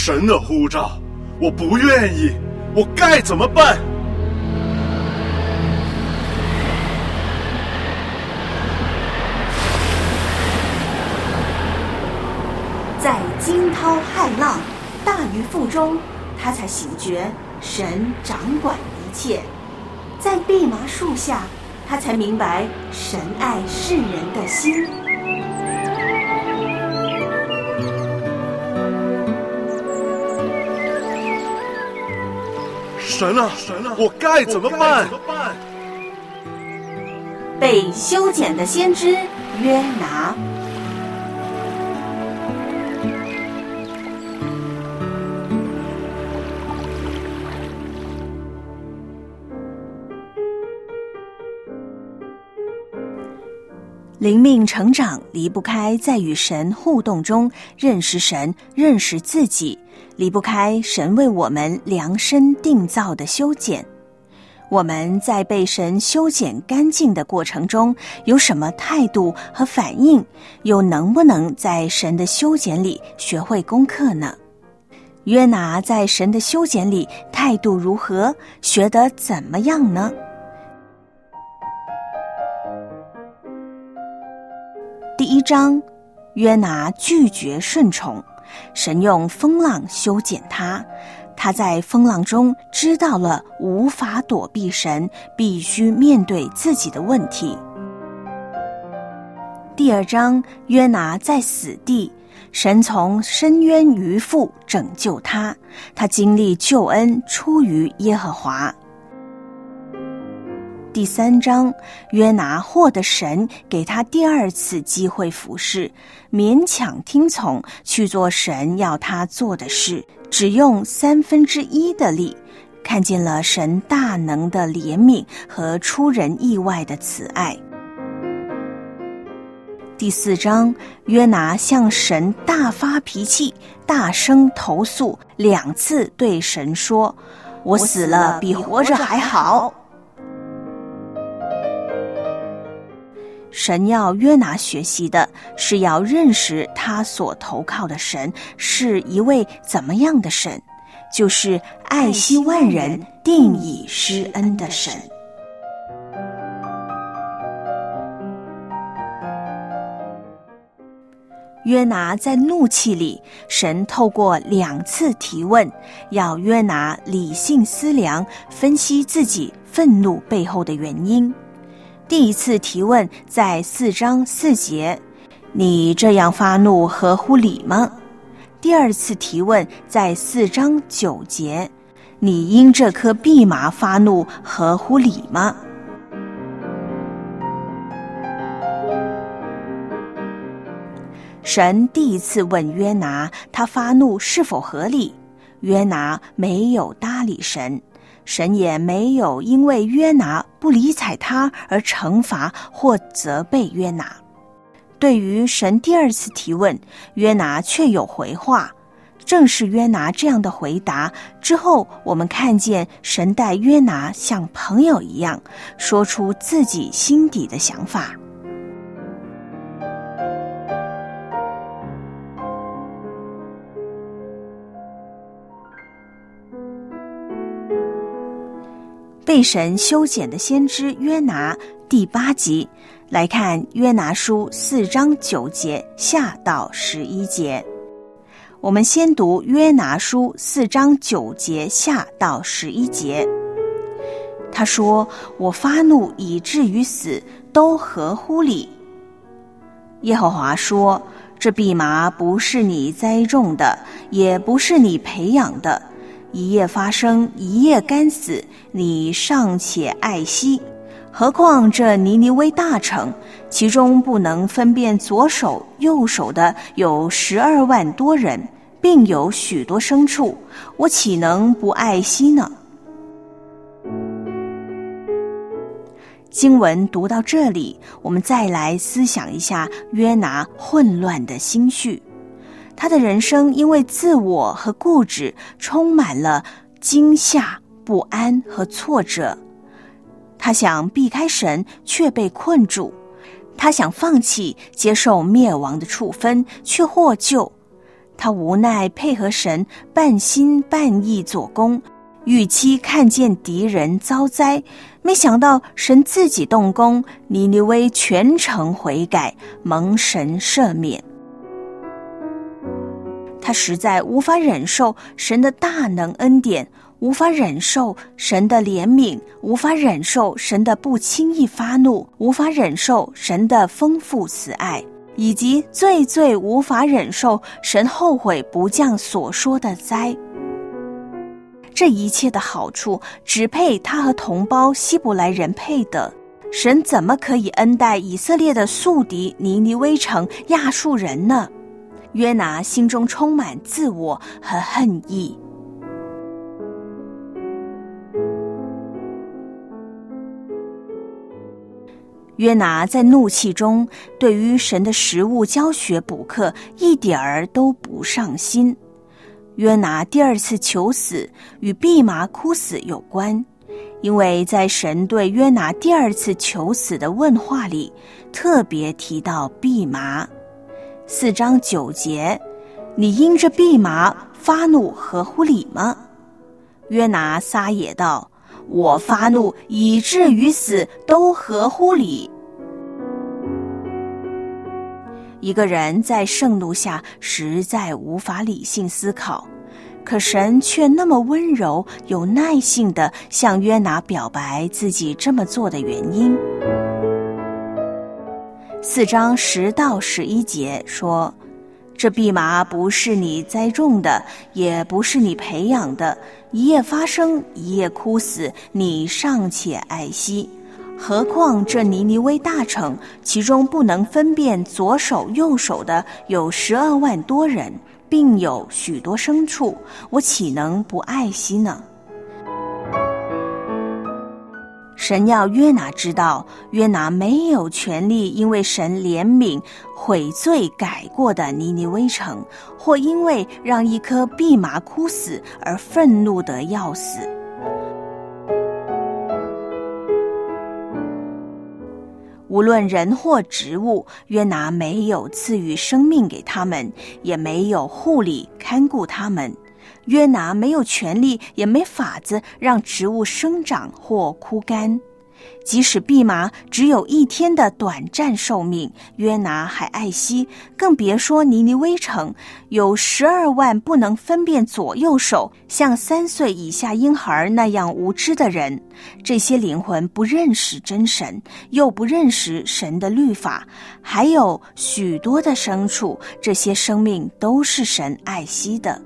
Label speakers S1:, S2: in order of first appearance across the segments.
S1: 神的呼召，我不愿意，我该怎么办？
S2: 在惊涛骇浪、大鱼腹中，他才醒觉神掌管一切；在蓖麻树下，他才明白神爱世人的心。
S1: 神啊，我该怎么办？
S2: 被修剪的先知约拿。灵命成长离不开在与神互动中认识神、认识自己，离不开神为我们量身定造的修剪。我们在被神修剪干净的过程中有什么态度和反应，又能不能在神的修剪里学会功课呢？约拿在神的修剪里态度如何，学得怎么样呢？第1章，约拿拒绝顺从，神用风浪修剪他，他在风浪中知道了无法躲避神，必须面对自己的问题。第2章，约拿在死地，神从深渊鱼腹拯救他，他经历救恩出于耶和华。第3章，约拿获得神给他第2次机会服侍，勉强听从去做神要他做的事，只用1/3的力，看见了神大能的怜悯和出人意外的慈爱。第4章，约拿向神大发脾气，大声投诉，2次对神说：“我死了比活着还好。”神要约拿学习的是要认识他所投靠的神是一位怎么样的神，就是爱惜万人、定以施恩的神。约拿在怒气里，神透过2次提问，要约拿理性思量，分析自己愤怒背后的原因。第1次提问在4章4节，你这样发怒合乎理吗？第2次提问在4章9节，你因这颗蓖麻发怒合乎理吗？神第1次问约拿，他发怒是否合理？约拿没有搭理神，神也没有因为约拿不理睬他而惩罚或责备约拿。对于神第2次提问，约拿却有回话。正是约拿这样的回答之后，我们看见神待约拿像朋友一样，说出自己心底的想法。被神修剪的先知约拿第8集，来看约拿书4章9节下到11节。我们先读约拿书4章9节下到11节。他说：我发怒以至于死，都合乎理。耶和华说：这蓖麻不是你栽种的，也不是你培养的，一夜发生，一夜干死，你尚且爱惜，何况这尼尼微大城，其中不能分辨左手右手的有12万多人，并有许多牲畜，我岂能不爱惜呢？经文读到这里，我们再来思想一下约拿混乱的心绪。他的人生因为自我和固执充满了惊吓、不安和挫折。他想避开神，却被困住；他想放弃接受灭亡的处分，却获救； 他无奈配合神，半心半意做工，预期看见敌人遭灾，没想到神自己动工，尼尼微全城悔改，蒙神赦免。他实在无法忍受神的大能恩典，无法忍受神的怜悯，无法忍受神的不轻易发怒，无法忍受神的丰富慈爱，以及最无法忍受神后悔不降所说的灾。这一切的好处只配他和同胞希伯来人配得，神怎么可以恩待以色列的宿敌尼尼微城亚述人呢？约拿心中充满自我和恨意。约拿在怒气中对于神的食物教学补课一点儿都不上心。约拿第二次求死与蓖麻枯死有关，因为在神对约拿第二次求死的问话里特别提到蓖麻。4章9节，你因这蓖麻发怒合乎理吗？约拿撒野道，我发怒以至于死都合乎理。一个人在盛怒下实在无法理性思考，可神却那么温柔有耐性地向约拿表白自己这么做的原因。4章10到11节说，这蓖麻不是你栽种的，也不是你培养的，一夜发生，一夜枯死，你尚且爱惜。何况这尼尼微大城，其中不能分辨左手右手的有12万多人，并有许多牲畜，我岂能不爱惜呢？神要约拿知道，约拿没有权利因为神怜悯悔罪改过的尼尼微城，或因为让一棵蓖麻枯死而愤怒得要死。无论人或植物，约拿没有赐予生命给他们，也没有护理看顾他们。约拿没有权利也没法子让植物生长或枯干。即使蓖麻只有1天的短暂寿命，约拿还爱惜，更别说尼尼微城有12万不能分辨左右手，像3岁以下婴孩那样无知的人。这些灵魂不认识真神，又不认识神的律法，还有许多的牲畜，这些生命都是神爱惜的。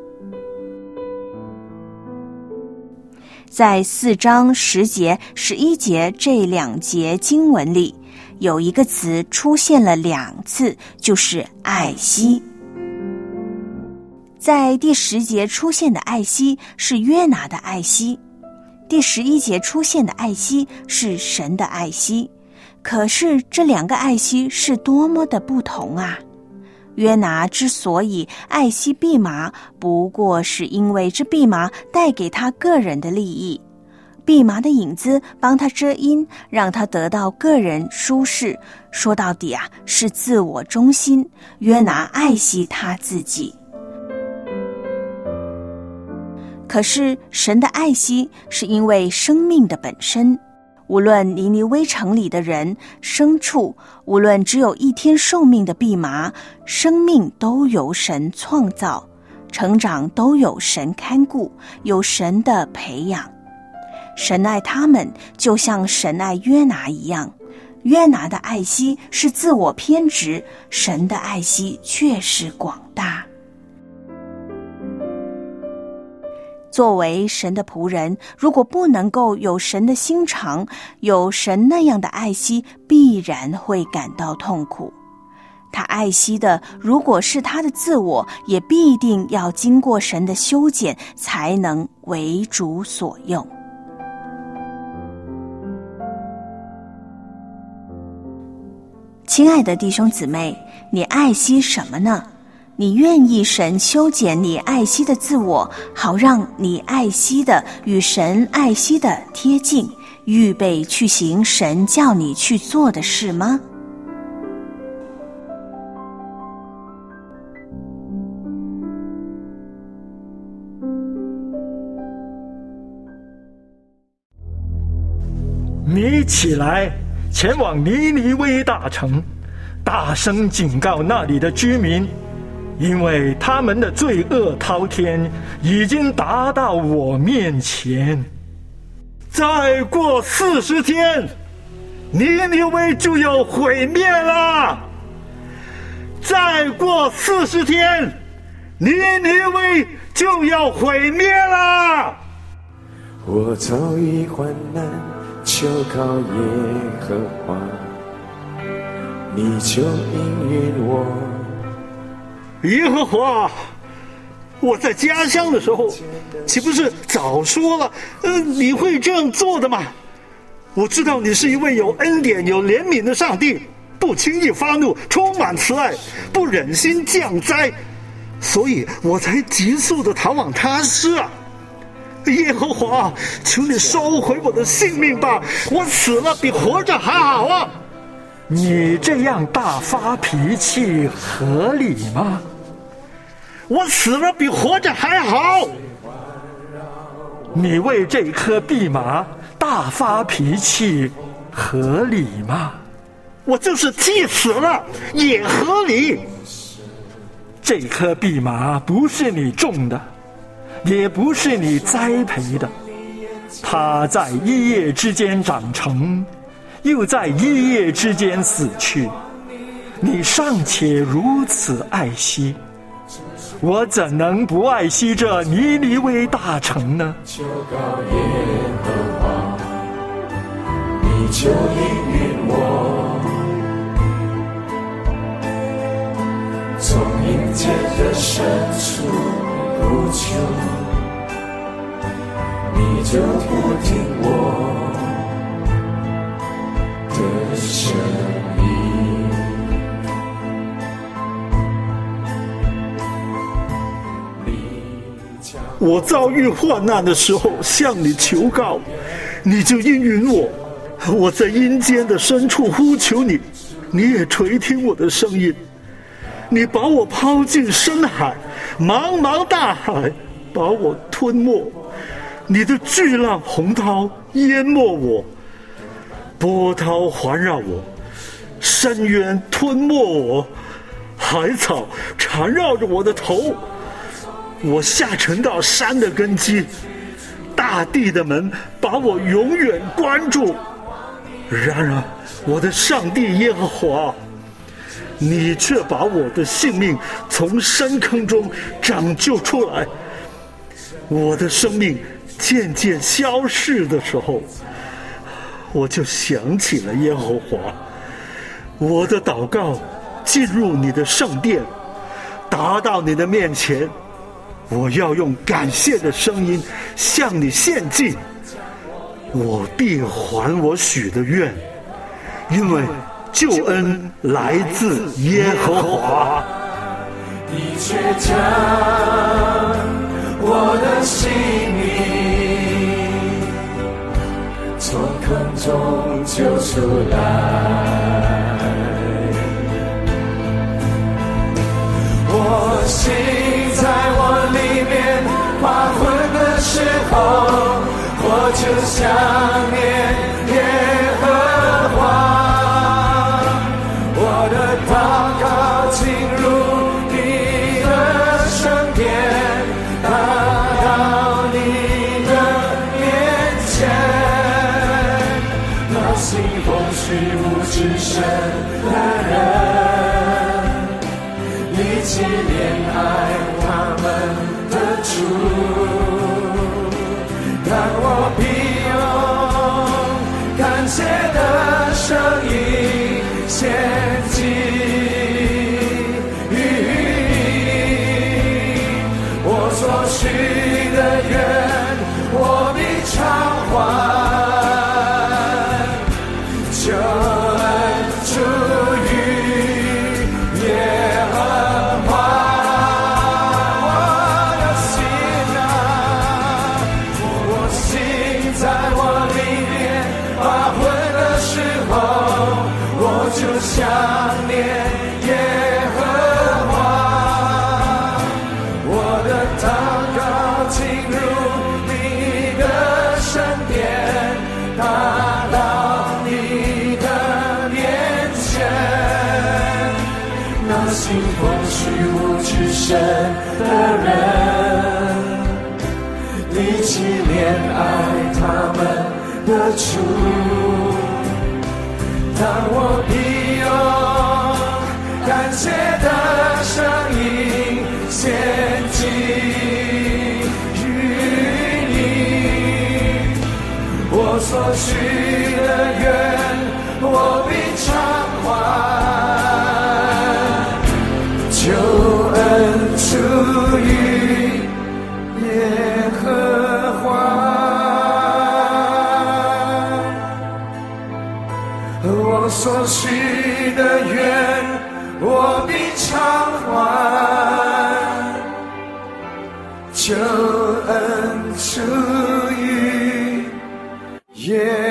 S2: 在4章10节、11节这2节经文里，有一个词出现了2次，就是爱惜。在第10节出现的爱惜是约拿的爱惜，第11节出现的爱惜是神的爱惜。可是这2个爱惜是多么的不同啊！约拿之所以爱惜蓖麻，不过是因为这蓖麻带给他个人的利益，蓖麻的影子帮他遮阴，让他得到个人舒适。说到底啊，是自我中心。约拿爱惜他自己。可是神的爱惜是因为生命的本身。无论尼尼微城里的人、牲畜，无论只有1天寿命的蓖麻，生命都由神创造，成长都有神看顾，有神的培养。神爱他们，就像神爱约拿一样。约拿的爱惜是自我偏执，神的爱惜却是广大。作为神的仆人，如果不能够有神的心肠，有神那样的爱惜，必然会感到痛苦。他爱惜的如果是他的自我，也必定要经过神的修剪，才能为主所用。亲爱的弟兄姊妹，你爱惜什么呢？你愿意神修剪你爱惜的自我，好让你爱惜的与神爱惜的贴近，预备去行神叫你去做的事吗？
S3: 你起来，前往尼尼微大城，大声警告那里的居民，因为他们的罪恶滔天，已经达到我面前。再过40天，尼尼微就要毁灭了。再过40天，尼尼微就要毁灭了。
S4: 我遭遇患难，求告耶和华，你就应允我。
S1: 耶和华，我在家乡的时候，岂不是早说了，你会这样做的吗？我知道你是一位有恩典、有怜悯的上帝，不轻易发怒，充满慈爱，不忍心降灾，所以我才急速的逃往他施啊。耶和华，求你收回我的性命吧，我死了比活着还好啊。
S3: 你这样大发脾气合理吗？
S1: 我死了比活着还好。
S3: 你为这颗蓖麻大发脾气合理吗？
S1: 我就是气死了也合理。
S3: 这颗蓖麻不是你种的，也不是你栽培的，它在一夜之间长成，又在一夜之间死去，你尚且如此爱惜，我怎能不爱惜这尼尼微大城呢？
S4: 求告耶和华，你就应允我。从阴间的深处呼求，你就不听我的声音。
S1: 我遭遇患难的时候向你求告，你就应允我。我在阴间的深处呼求你，你也垂听我的声音。你把我抛进深海，茫茫大海把我吞没，你的巨浪洪涛淹没我，波涛环绕我，深渊吞没我，海草缠绕着我的头。我下沉到山的根基，大地的门把我永远关住。然而我的上帝耶和华，你却把我的性命从深坑中拯救出来。我的生命渐渐消逝的时候，我就想起了耶和华。我的祷告进入你的圣殿，达到你的面前，我要用感谢的声音向你献祭，我必还我许的愿，因为救恩来自耶和华。
S4: 你却将我的性命从坑中救出来。我心在我里面发昏的时候，我就想念耶和华。我的祷告进入你的圣殿，达到你的面前。那信奉虚无之神的人，你既怜爱他们的主，让我必用感谢的声音献祭于你。我所许的愿，我必偿还。救恩出于耶和华。我的心啊，我心在我里面发昏的时候，我就想信奉虚无之神的人，你既怜爱他们的主，当我必用感谢的声音献祭于你，我所许的愿我必偿还，救恩出于耶和华。我所许的愿我必偿还，救恩出于耶